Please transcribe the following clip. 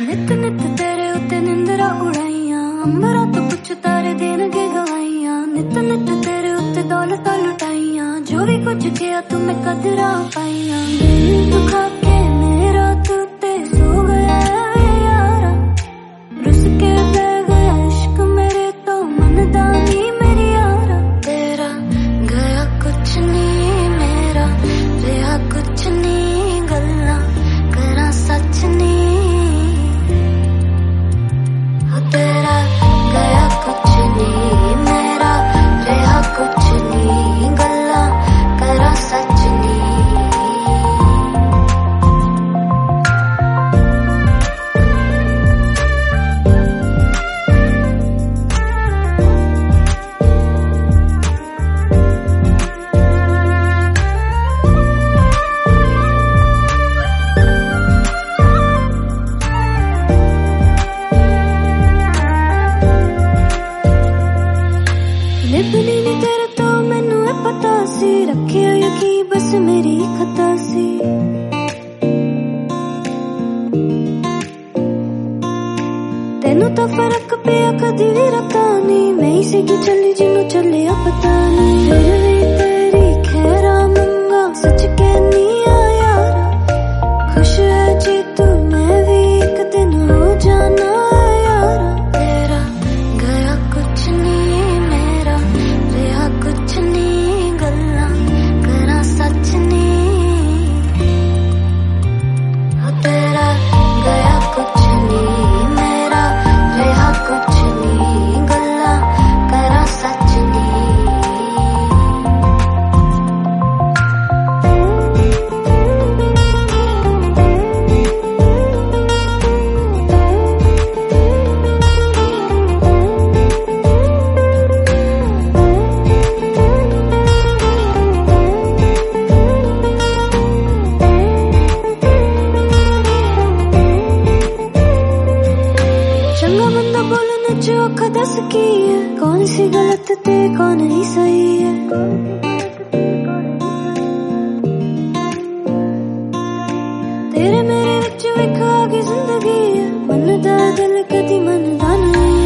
नित नित तेरे उत्ते निंदरा उड़ाइया, अंबरा तो कुछ तारे देनगे गवाइया। नित नित तेरे उत्ते दौलत लुटाइया, जो भी कुछ किया तुम्हें कदरा पाइया। दिल दुखा के मेरा तू ते सो गया यारा, रुस के बह गया इश्क मेरे तो मनदानी मेरी यारा। तेरा गया कुछ नहीं मेरा रहा कुछ नहीं, गल्ला करा सच नहीं। तेरा गया कुछ नहीं मेरा रहा कुछ नहीं, गल्ला करा सच नहीं। लिपनी नी तेरे तो मैनू है पता सी, रखिया यकीन बस मेरी खता सी। तेनू तो फर्क पिया कदी भी रता नहीं, मैं ही सी की चली जिनू चलिया पता नहीं। फिर भी तेरी खैरा मंगा सच कहनी आ यारा, खुश है जी तू मैं भी एक दिन हो जाना यारा। तेरा गया कुछ नहीं मेरा रहा कुछ नहीं, गल्ला करा सच नहीं। तेरा गया कुछ नहीं मेरा रहा कुछ नहीं, गल्ला करा सच नहीं। चंगा बंदा बोलने जो औखा दस की है, कौन सी गलत ते कौन ही सही है। तेरे मेरे विच विख आ गई जिंदगी है, मनदा दिल कदी मनदा नहीं।